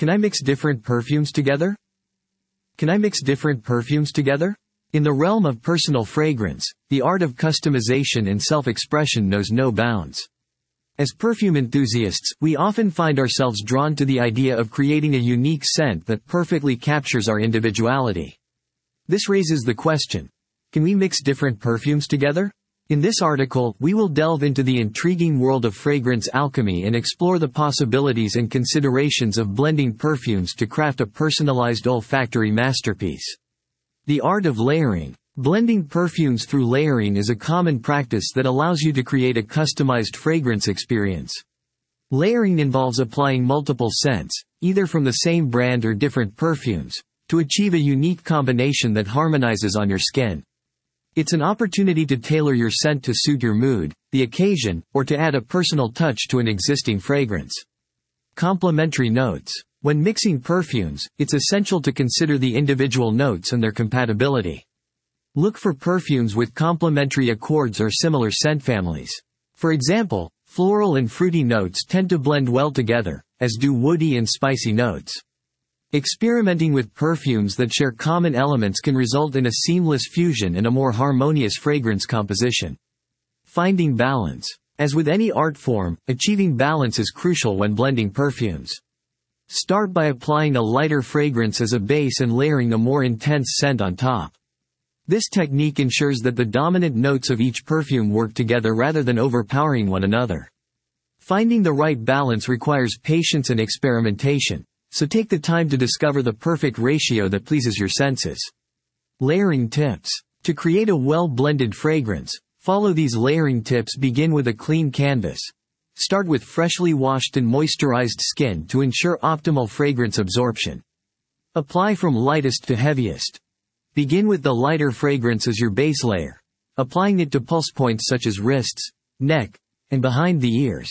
Can I mix different perfumes together? Can I mix different perfumes together? In the realm of personal fragrance, the art of customization and self-expression knows no bounds. As perfume enthusiasts, we often find ourselves drawn to the idea of creating a unique scent that perfectly captures our individuality. This raises the question, can we mix different perfumes together? In this article, we will delve into the intriguing world of fragrance alchemy and explore the possibilities and considerations of blending perfumes to craft a personalized olfactory masterpiece. The art of layering. Blending perfumes through layering is a common practice that allows you to create a customized fragrance experience. Layering involves applying multiple scents, either from the same brand or different perfumes, to achieve a unique combination that harmonizes on your skin. It's an opportunity to tailor your scent to suit your mood, the occasion, or to add a personal touch to an existing fragrance. Complementary notes. When mixing perfumes, it's essential to consider the individual notes and their compatibility. Look for perfumes with complementary accords or similar scent families. For example, floral and fruity notes tend to blend well together, as do woody and spicy notes. Experimenting with perfumes that share common elements can result in a seamless fusion and a more harmonious fragrance composition. Finding balance. As with any art form, achieving balance is crucial when blending perfumes. Start by applying a lighter fragrance as a base and layering a more intense scent on top. This technique ensures that the dominant notes of each perfume work together rather than overpowering one another. Finding the right balance requires patience and experimentation, so take the time to discover the perfect ratio that pleases your senses. Layering tips. To create a well-blended fragrance, follow these layering tips. Begin with a clean canvas. Start with freshly washed and moisturized skin to ensure optimal fragrance absorption. Apply from lightest to heaviest. Begin with the lighter fragrance as your base layer, applying it to pulse points such as wrists, neck, and behind the ears.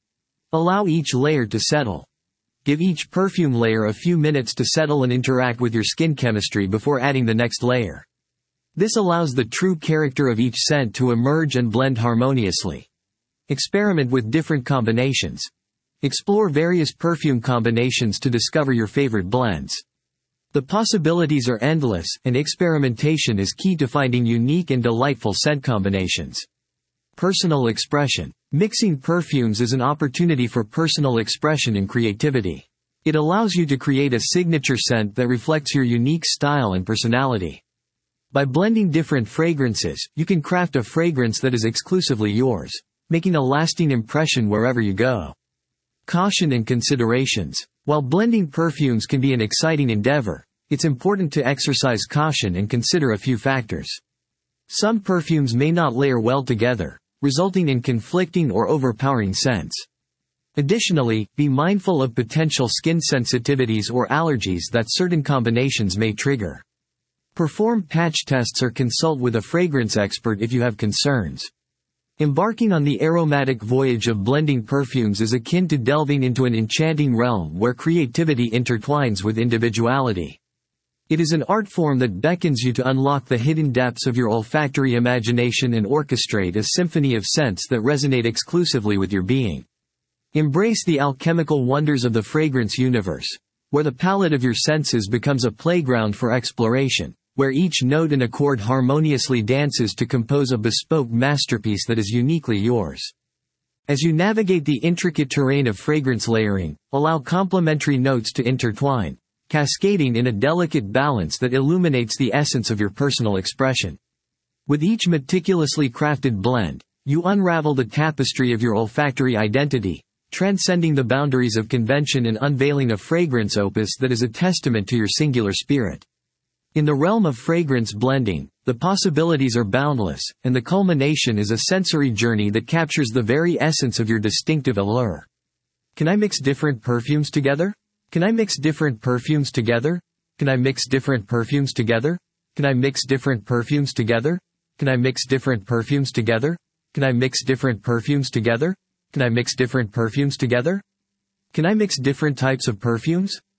Allow each layer to settle. Give each perfume layer a few minutes to settle and interact with your skin chemistry before adding the next layer. This allows the true character of each scent to emerge and blend harmoniously. Experiment with different combinations. Explore various perfume combinations to discover your favorite blends. The possibilities are endless, and experimentation is key to finding unique and delightful scent combinations. Personal expression. Mixing perfumes is an opportunity for personal expression and creativity. It allows you to create a signature scent that reflects your unique style and personality. By blending different fragrances, you can craft a fragrance that is exclusively yours, making a lasting impression wherever you go. Caution and considerations. While blending perfumes can be an exciting endeavor, it's important to exercise caution and consider a few factors. Some perfumes may not layer well together, resulting in conflicting or overpowering scents. Additionally, be mindful of potential skin sensitivities or allergies that certain combinations may trigger. Perform patch tests or consult with a fragrance expert if you have concerns. Embarking on the aromatic voyage of blending perfumes is akin to delving into an enchanting realm where creativity intertwines with individuality. It is an art form that beckons you to unlock the hidden depths of your olfactory imagination and orchestrate a symphony of scents that resonate exclusively with your being. Embrace the alchemical wonders of the fragrance universe, where the palette of your senses becomes a playground for exploration, where each note and accord harmoniously dances to compose a bespoke masterpiece that is uniquely yours. As you navigate the intricate terrain of fragrance layering, allow complementary notes to intertwine, cascading in a delicate balance that illuminates the essence of your personal expression. With each meticulously crafted blend, you unravel the tapestry of your olfactory identity, transcending the boundaries of convention and unveiling a fragrance opus that is a testament to your singular spirit. In the realm of fragrance blending, the possibilities are boundless, and the culmination is a sensory journey that captures the very essence of your distinctive allure. Can I mix different perfumes together? Can I mix different perfumes together? Can I mix different perfumes together? Can I mix different perfumes together? Can I mix different perfumes together? Can I mix different perfumes together? Can I mix different perfumes together? Can I mix different types of perfumes?